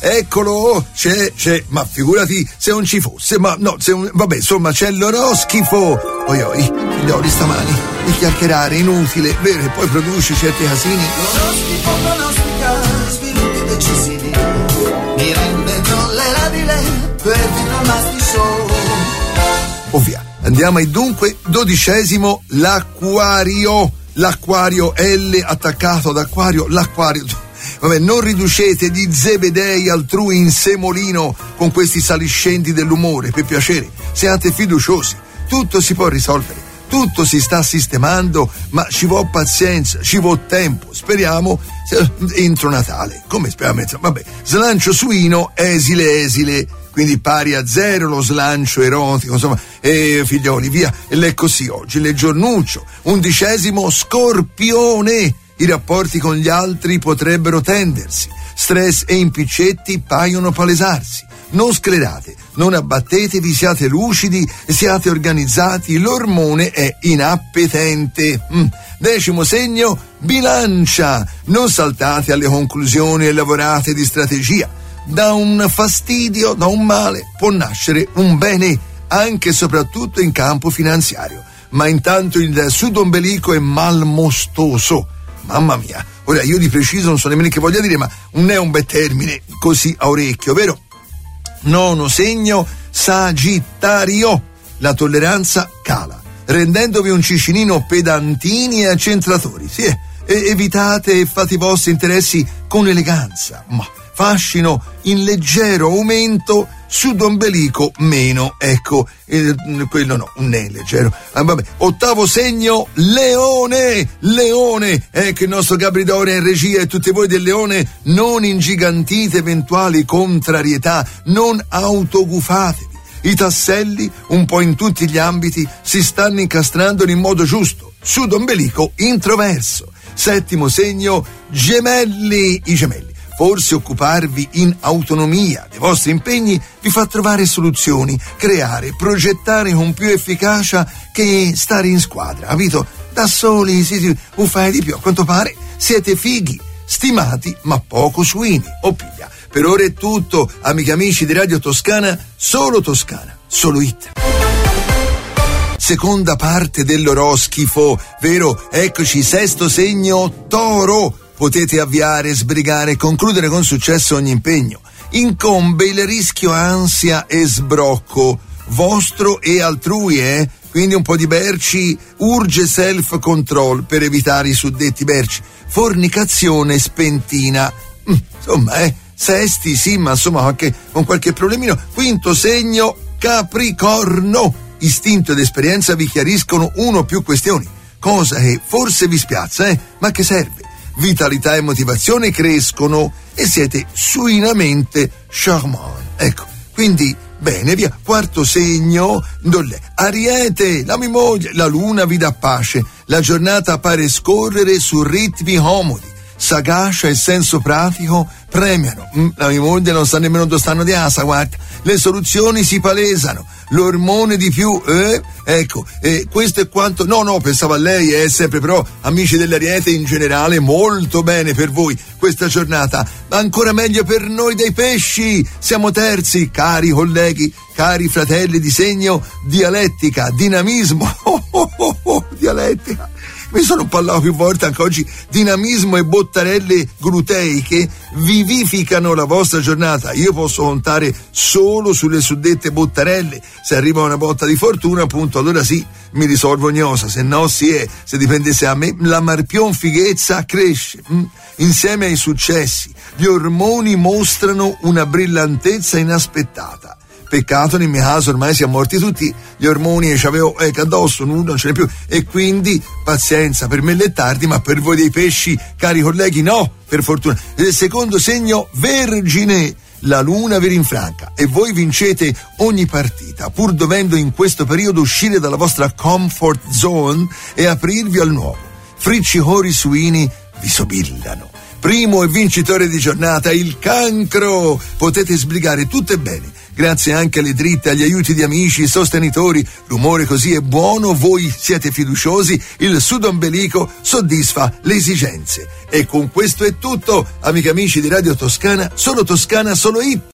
eccolo, c'è, ma figurati se non ci fosse, ma no, vabbè, insomma, c'è l'oroschifo. Oi, figlioli, stamani, di chiacchierare inutile, vero, e poi produce certi casini. L'oroschifo pronostica sviluppi decisivi, mi rende tollerabile per il Masti Show. Ovvia, andiamo ai dunque, 12°, l'acquario, L attaccato ad acquario, l'acquario. Vabbè, non riducete di Zebedei altrui in semolino con questi saliscendi dell'umore, per piacere, siate fiduciosi, tutto si può risolvere, tutto si sta sistemando, ma ci vuole pazienza, ci vuole tempo, speriamo entro Natale, come speriamo, vabbè, slancio suino, esile, quindi pari a 0 lo slancio erotico, insomma, figlioli, via, e l'è così oggi, le giornuccio, 11°, Scorpione, i rapporti con gli altri potrebbero tendersi, stress e impiccetti paiono palesarsi, non sclerate, non abbattetevi, siate lucidi, siate organizzati, l'ormone è inappetente. 10° segno, Bilancia, non saltate alle conclusioni e lavorate di strategia, da un fastidio, da un male può nascere un bene, anche e soprattutto in campo finanziario, ma intanto il sudombelico è malmostoso. Mamma mia, ora io di preciso non so nemmeno che voglia dire, ma non è un bel termine così a orecchio, vero? 9° segno, Sagittario, la tolleranza cala, rendendovi un cicinino pedantini e accentratori, sì, e evitate e fate i vostri interessi con eleganza, ma fascino in leggero aumento, sudombelico meno, ecco, quello no, non è leggero. Vabbè, 8° segno, Leone, che il nostro Gabridore è in regia e tutti voi del Leone non ingigantite eventuali contrarietà, non autogufatevi. I tasselli, un po' in tutti gli ambiti, si stanno incastrando in modo giusto, sudombelico introverso. 7° segno, Gemelli, i gemelli. Forse occuparvi in autonomia dei vostri impegni vi fa trovare soluzioni, creare, progettare con più efficacia che stare in squadra, capito? Da soli si fai di più, a quanto pare siete fighi, stimati ma poco suini, o piglia. Per ora è tutto, amici e amici di Radio Toscana, solo hit. Seconda parte dell'oroschifo, vero? Eccoci, 6° segno, Toro. Potete avviare, sbrigare e concludere con successo ogni impegno. Incombe il rischio ansia e sbrocco, vostro e altrui, Quindi un po' di berci, urge self-control per evitare i suddetti berci. Fornicazione spentina. Insomma, sesti, sì, ma insomma anche con qualche problemino. 5° segno, Capricorno. Istinto ed esperienza vi chiariscono uno o più questioni. Cosa che forse vi spiazza, ma che serve? Vitalità e motivazione crescono e siete suinamente charmant. Ecco, quindi bene, via. 4° segno, Ariete, la mia moglie, la luna vi dà pace, la giornata pare scorrere su ritmi comodi, sagacia e senso pratico premiano. La mia moglie non sa nemmeno dove stanno di asa, guarda. Le soluzioni si palesano, l'ormone di più, ecco, questo è quanto. No, pensavo a lei, sempre, però amici dell'Ariete in generale, molto bene per voi questa giornata, ma ancora meglio per noi dei pesci. Siamo terzi, cari colleghi, cari fratelli di segno dialettica, dinamismo, dialettica. Mi sono parlato più volte anche oggi, dinamismo e bottarelle gluteiche vivificano la vostra giornata. Io posso contare solo sulle suddette bottarelle. Se arriva una botta di fortuna, appunto, allora sì, mi risolvo ogni cosa, se no se dipendesse da me, la marpion fighezza cresce, insieme ai successi. Gli ormoni mostrano una brillantezza inaspettata. Peccato, nel mio caso ormai siamo morti tutti gli ormoni e c'avevo addosso, non ce n'è più, e quindi pazienza, per me è tardi, ma per voi dei pesci, cari colleghi, no, per fortuna. Il 2° segno, Vergine, la luna vi rinfranca e voi vincete ogni partita, pur dovendo in questo periodo uscire dalla vostra comfort zone e aprirvi al nuovo. Friccicori suini vi sobillano. Primo e vincitore di giornata, il Cancro. Potete sbrigare tutto e bene, grazie anche alle dritte, agli aiuti di amici, sostenitori, l'umore così è buono, voi siete fiduciosi, il sudombelico soddisfa le esigenze. E con questo è tutto, amiche e amici di Radio Toscana, solo Toscana, solo hit.